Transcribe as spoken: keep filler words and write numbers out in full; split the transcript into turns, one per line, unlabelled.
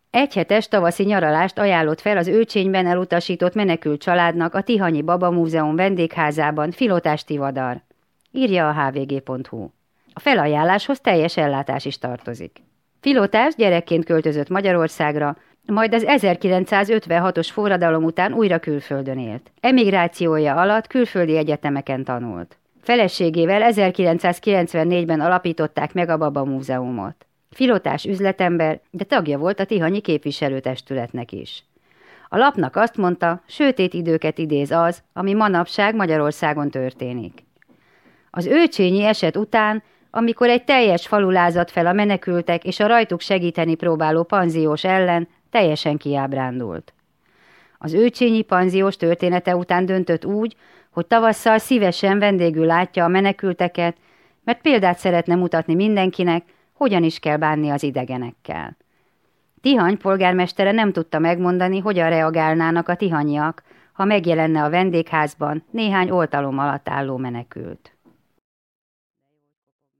Egyhetes tavaszi nyaralást ajánlott fel az Őcsényben elutasított menekült családnak a Tihanyi Baba Múzeum vendégházában Filotás Tivadar, írja a há vé gé pont hú. A felajánláshoz teljes ellátás is tartozik. Filotás gyerekként költözött Magyarországra, majd az ezerkilencszázötvenhatos forradalom után újra külföldön élt. Emigrációja alatt külföldi egyetemeken tanult. Feleségével ezerkilencszázkilencvennégyben alapították meg a Baba Múzeumot. Filotás üzletember, de tagja volt a tihanyi képviselőtestületnek is. A lapnak azt mondta, sötét időket idéz az, ami manapság Magyarországon történik. Az őcsényi eset után, amikor egy teljes falu lázadt fel a menekültek és a rajtuk segíteni próbáló panziós ellen, teljesen kiábrándult. Az őcsényi panziós története után döntött úgy, hogy tavasszal szívesen vendégül látja a menekülteket, mert példát szeretne mutatni mindenkinek, hogyan is kell bánni az idegenekkel. Tihany polgármestere nem tudta megmondani, hogyan reagálnának a tihanyiak, ha megjelenne a vendégházban néhány oltalom alatt álló menekült.